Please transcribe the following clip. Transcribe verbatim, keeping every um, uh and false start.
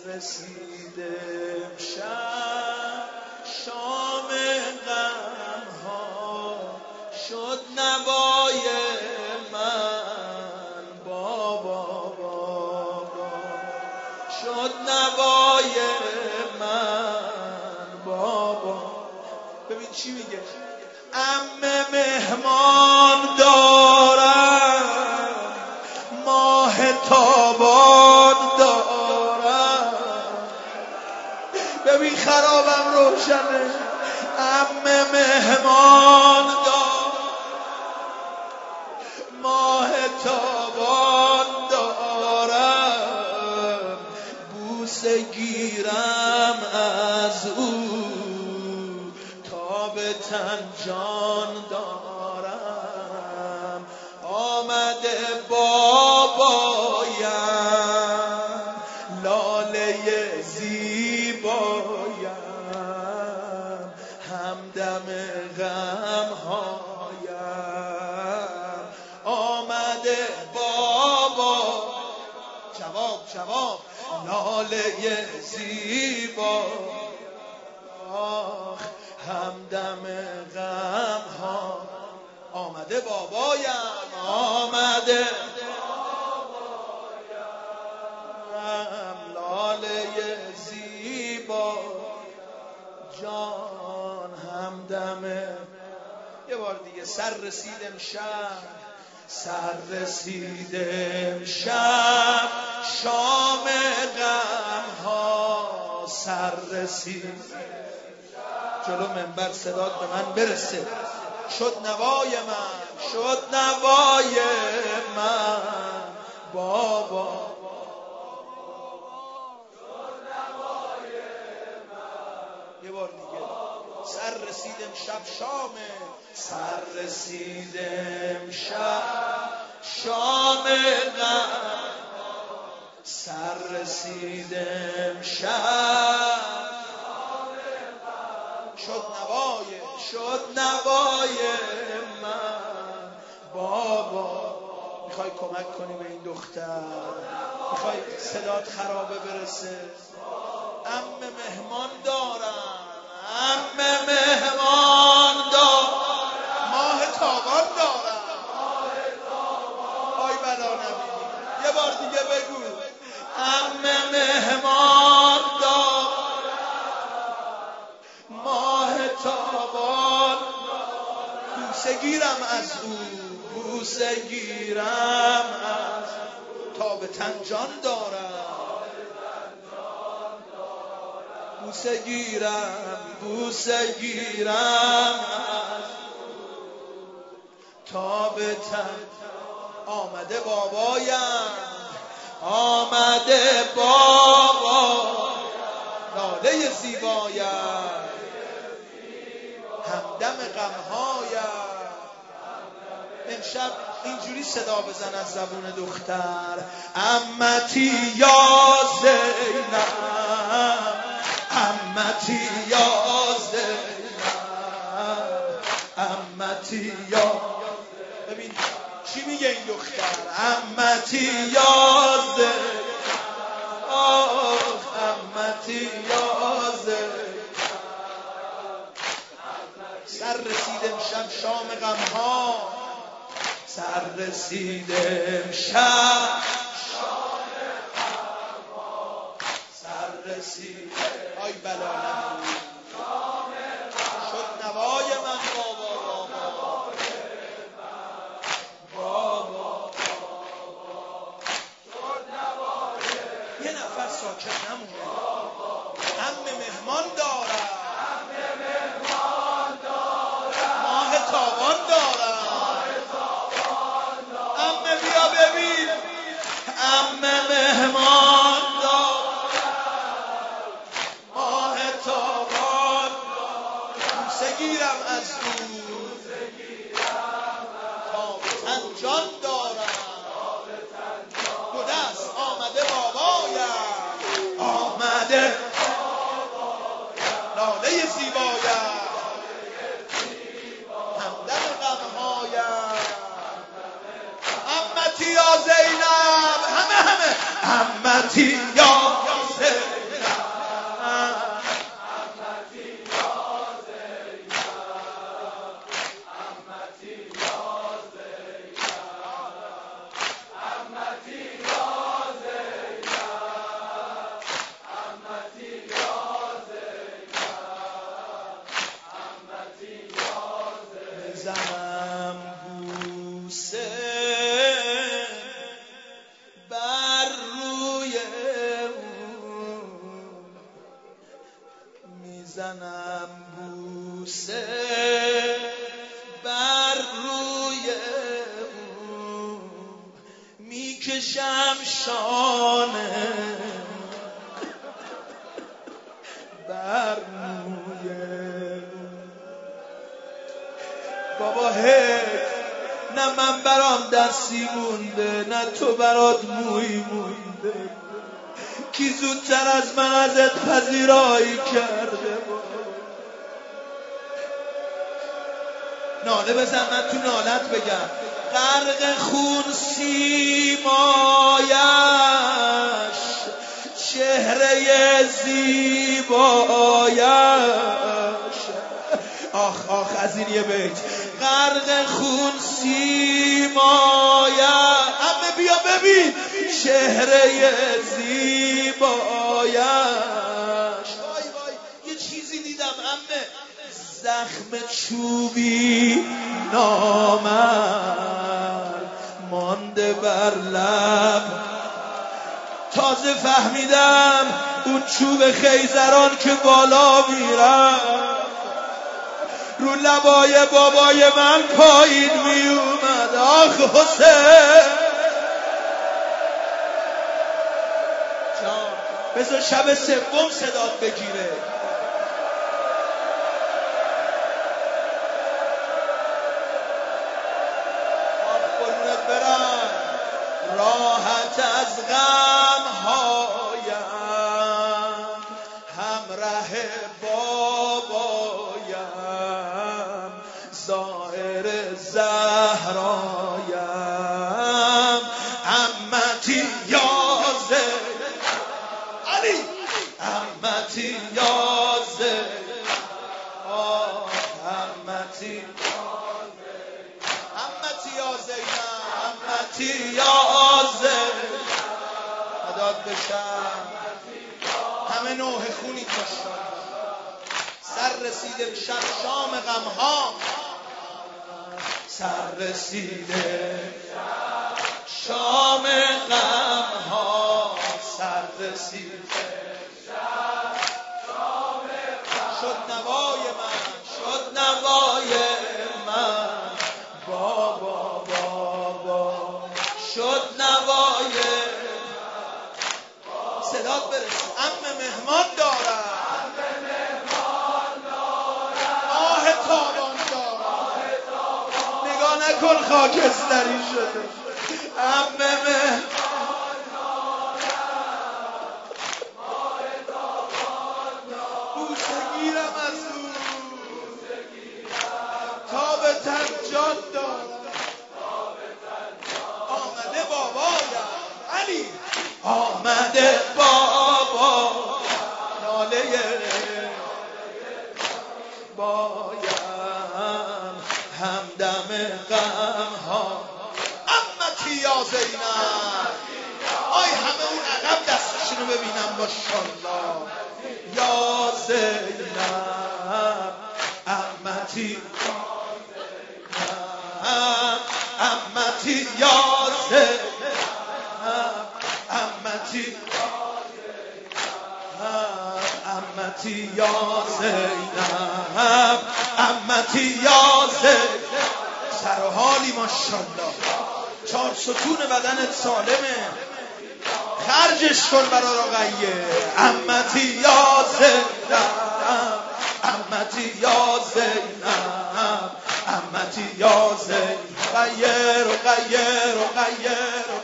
رسیده امشب شام غم ها شد نوای من بابا بابا شد نوای من بابا. ببین چی میگه، عمه مهمان دارم ماه تابان دارم. ببین خرابم روشنه، عمه مهمان دارم ماه تابان دارم. بوسه گیرم از او تا به تن جان دارم. آمده بابایم لاله زیبایم همدم غم هایم. آمده بابا جواب جواب لاله زیبا همدم غم ها. آمده بابایم آمده بابایم لاله زیبا جان همدم. یه بار دیگه، سر رسید امشب سر رسید امشب شام غم ها سر رسید. جلو منبر صدات به من برسه. شد نوای من شد نوای من بابا شد نوای من. یه بار دیگه، سر رسید امشب شامه سر رسید امشب شام غم سر رسید امشب شد نوای شد نوای من بابا. میخوای کمک کنی به این دختر؟ میخوای صدات خرابه برسه؟ عمه مهمان دارم عمه مهمان دارم ماه تابان دارم. آی بلا نبینی. یه بار دیگه بگو، عمه مهمان دارم ماه تابان. بوسه گیرم از او بوسه گیرم از تا به تن جان دارم. بوسه گیرم بوسه گیرم از تا به تن. آمده بابایم آمده بابا لاله زیبایم همدم غمهایم. امشب اینجوری صدا بزن از زبون دختر، عمتی یا زینب عمتی یا زینب عمتی یا. ببین چی میگه این دختر، عمتی یا زینب آخ عمتی یا زینب. سر رسید امشب شام غم ها سر رسید امشب شام غم ها سر رسید. آی بلا نبینی. شد نوای من بابا بابا بابا شد نوای. یه نفر ساکت نمونه. عمه مهمان دارم تابان دارم. عمه بیا ببین، عمه مهمان دارم ماه تابان. بوسه گیرم از او تا به تن جان دارم. دو دست آمده بابایم آمده لاله زیبایم عمتی یا زینب همه همه عمتی یا زینب میزنم بوسه بر روی اون، میکشم شانه بر موی بابا. هی نه من برام دستی مونده، نه تو برات موی مونده. کی زودتر از من ازت پذیرایی کرده؟ ناله بزن، من تو نالت بگم. غرق خون سیمایش، چهره زیبایش. آخ آخ از این یه بیت. غرق خون سیمایش، همه بیا ببین چهره زیبایش. وای وای یه چیزی دیدم عمه، زخم چوبی نامرد مانده بر لب. تازه فهمیدم اون چوب خیزران که بالا میرم رو لبای بابای من پایین می اومد. آخ حسین جان، بذار شب سوم صدات بگیره. آخ قربونت برم. راحت از غم هایم همراه بابایم، زائر زهرایم، عمتی یازه علی، عمتی یازه، آه عمتی عمتی یازه، عمتی یازه مداد بشم. همه نوح خونی کشتن، سر رسیده شب شام غمها، سر رسیده شام غمها، سر رسیده شد نوای من، شد نوای من، بابا بابا شد نوای. صدات برسید. عمه مهمان دارم، آه تابان دارم، نگاه نکن خاکستری شده. عمه مهمان بوسه گیرم از اون، تا به تن جان دارم. آمده بابایم علی، آمده بابا، ناله بایم همدم غم ها. عمتی یا زینب، آی همه اون عقب دستشونو ببینم ماشاءالله. یا زینب عمتی، عمتی یا زینب، عمتی عمتی یا زینب، عمتی یا زینب. سر و حالی ماشاءالله، چهار ستون بدنت سالمه، خرجش کن برا رقیه. عمتی یا زینب، عمتی یا زینب، عمتی یا زینب. غیر و غیر و غیر و